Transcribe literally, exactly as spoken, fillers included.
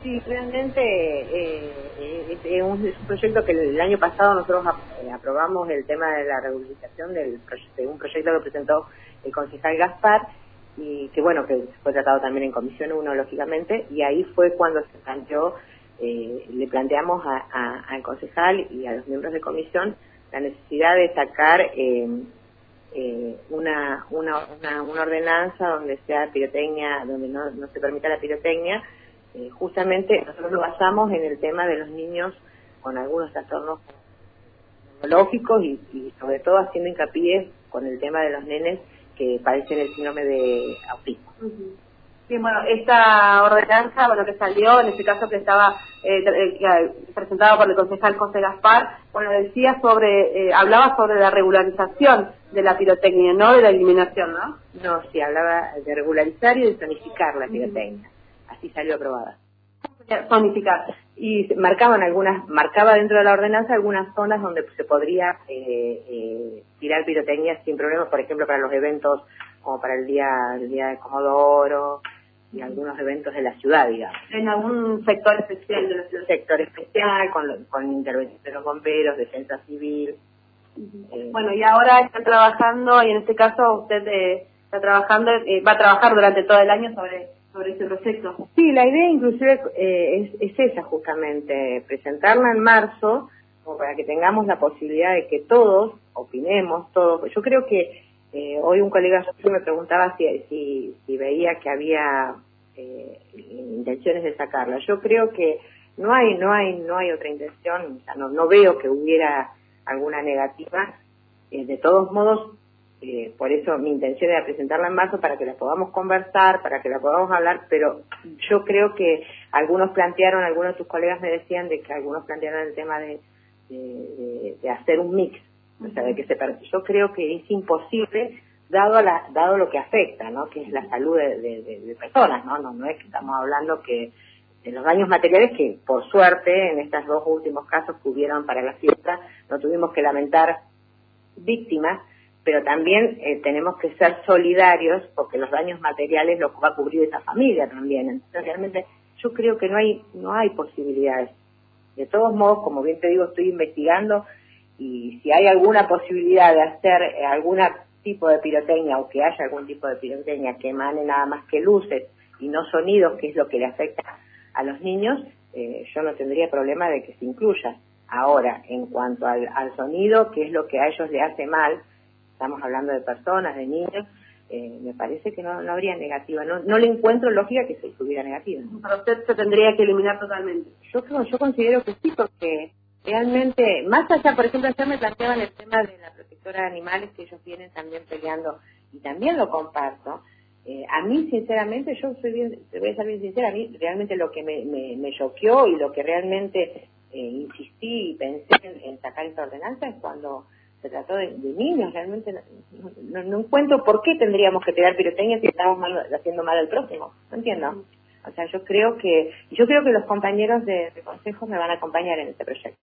Sí, realmente eh, eh, es, un, es un proyecto que el año pasado nosotros eh, aprobamos el tema de la regularización del de un proyecto que presentó el concejal Gaspar y que bueno, que fue tratado también en Comisión uno, lógicamente, y ahí fue cuando se planteó, eh, le planteamos a, a, al concejal y a los miembros de comisión la necesidad de sacar eh, eh, una, una, una, una ordenanza donde sea pirotecnia, donde no, no se permita la pirotecnia. Eh, justamente nosotros lo basamos en el tema de los niños con algunos trastornos neurológicos y, y sobre todo haciendo hincapié con el tema de los nenes que padecen el síndrome de autismo. Uh-huh. Sí, bueno, esta ordenanza, bueno, que salió, en este caso que estaba eh, eh, presentada por el concejal José Gaspar, bueno, decía sobre, eh, hablaba sobre la regularización de la pirotecnia, no de la eliminación, ¿no? No, sí, hablaba de regularizar y de zonificar la pirotecnia. Uh-huh. Así salió aprobada. Zonificar. Y marcaban algunas, marcaba dentro de la ordenanza algunas zonas donde se podría eh, eh, tirar pirotecnia sin problemas, por ejemplo para los eventos como para el día, el día de Comodoro y algunos eventos de la ciudad, digamos. En algún sector especial de la ciudad. Sector especial, con, con intervención de los bomberos, defensa civil. Uh-huh. eh, bueno, y ahora está trabajando, y en este caso usted eh, está trabajando, eh, va a trabajar durante todo el año sobre sobre ese proyecto. Sí, la idea inclusive eh, es, es esa justamente, presentarla en marzo, como para que tengamos la posibilidad de que todos opinemos, todos. Yo creo que eh, hoy un colega me preguntaba si, si, si veía que había eh, intenciones de sacarla. Yo creo que no hay, no hay, no hay otra intención, o sea, no, no veo que hubiera alguna negativa. Eh, de todos modos, Eh, por eso mi intención era presentarla en marzo para que la podamos conversar, para que la podamos hablar, pero yo creo que algunos plantearon, algunos de tus colegas me decían de que algunos plantearon el tema de, de, de, de hacer un mix, o sea, de que se yo creo que es imposible dado la, dado lo que afecta, ¿no? Que es la salud de, de, de, de personas, ¿no? ¿no? No es que estamos hablando que de los daños materiales que por suerte en estos dos últimos casos que hubieron para la fiesta no tuvimos que lamentar víctimas, pero también eh, tenemos que ser solidarios porque los daños materiales los va a cubrir esa familia también. Entonces realmente yo creo que no hay no hay posibilidades. De todos modos, como bien te digo, estoy investigando y si hay alguna posibilidad de hacer eh, algún tipo de pirotecnia o que haya algún tipo de pirotecnia que emane nada más que luces y no sonidos, que es lo que le afecta a los niños, eh, yo no tendría problema de que se incluya. Ahora, en cuanto al, al sonido, que es lo que a ellos le hace mal, estamos hablando de personas, de niños, eh, me parece que no, no habría negativa, no, no le encuentro lógica que se tuviera negativa. Para usted se tendría que eliminar totalmente. Yo creo, yo considero que sí, porque realmente, más allá, por ejemplo, ayer me planteaban el tema de la protectora de animales, que ellos vienen también peleando, y también lo comparto. Eh, a mí, sinceramente, yo soy bien, te voy a ser bien sincera, a mí realmente lo que me, me, me choqueó y lo que realmente eh, insistí y pensé en, en sacar esta ordenanza es cuando se trató de, de niños. Realmente no, no, no encuentro por qué tendríamos que pegar pirotecnia si estamos mal, haciendo mal al próximo, no entiendo. O sea, yo creo que yo creo que los compañeros de, de consejo me van a acompañar en este proyecto.